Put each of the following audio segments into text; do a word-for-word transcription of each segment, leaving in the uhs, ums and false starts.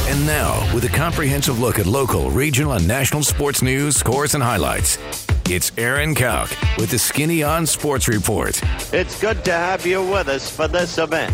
And now, with a comprehensive look at local, regional, and national sports news, scores, and highlights, it's Aaron Kauk with the Skinny on Sports Report. It's good to have you with us for this event.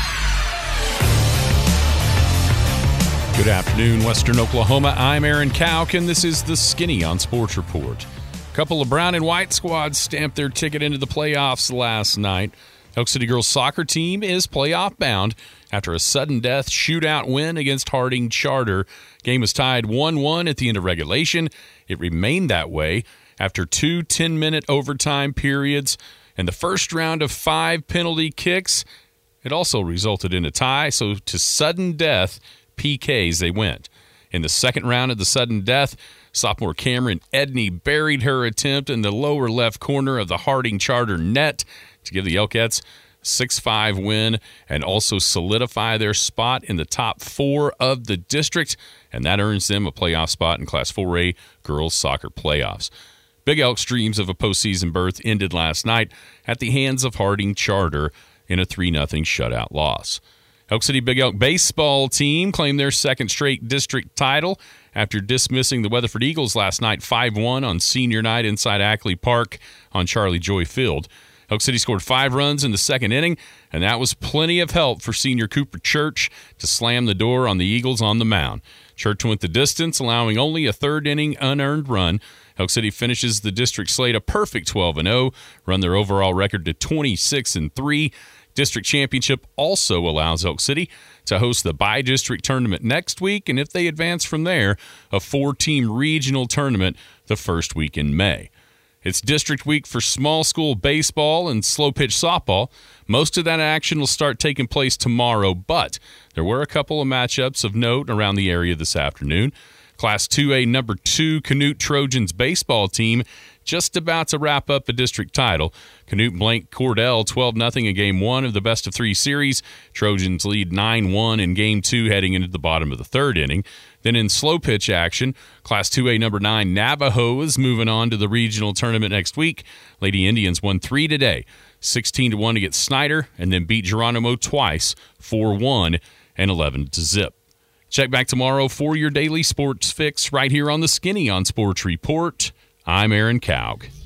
Good afternoon, Western Oklahoma. I'm Aaron Kauk, and this is the Skinny on Sports Report. A couple of brown and white squads stamped their ticket into the playoffs last night. Elk City girls soccer team is playoff bound after a sudden death shootout win against Harding Charter. Game was tied one one at the end of regulation. It remained that way after two ten-minute overtime periods and the first round of five penalty kicks. It also resulted in a tie, so to sudden death P Ks they went. In the second round of the sudden death, sophomore Cameron Edney buried her attempt in the lower left corner of the Harding Charter net to give the Elkettes a six five win and also solidify their spot in the top four of the district, and that earns them a playoff spot in Class four A girls soccer playoffs. Big Elk's dreams of a postseason berth ended last night at the hands of Harding Charter in a three nothing shutout loss. Elk City Big Elk baseball team claimed their second straight district title after dismissing the Weatherford Eagles last night five one on senior night inside Ackley Park on Charlie Joy Field. Elk City scored five runs in the second inning, and that was plenty of help for senior Cooper Church to slam the door on the Eagles on the mound. Church went the distance, allowing only a third inning unearned run. Elk City finishes the district slate a perfect twelve and oh, run their overall record to twenty-six and three. District championship also allows Elk City to host the bi-district tournament next week, and if they advance from there, a four-team regional tournament the first week in May. It's district week for small school baseball and slow-pitch softball. Most of that action will start taking place tomorrow, but there were a couple of matchups of note around the area this afternoon. Class two A number two Canute Trojans baseball team just about to wrap up a district title. Canute blanked Cordell twelve nothing in game one of the best of three series. Trojans lead nine one in game two heading into the bottom of the third inning. Then in slow pitch action, Class two A number nine Navajo is moving on to the regional tournament next week. Lady Indians won three today, sixteen to one against Snyder, and then beat Geronimo twice, four one and eleven to zip. Check back tomorrow for your daily sports fix right here on the Skinny on Sports Report. I'm Aaron Kauk.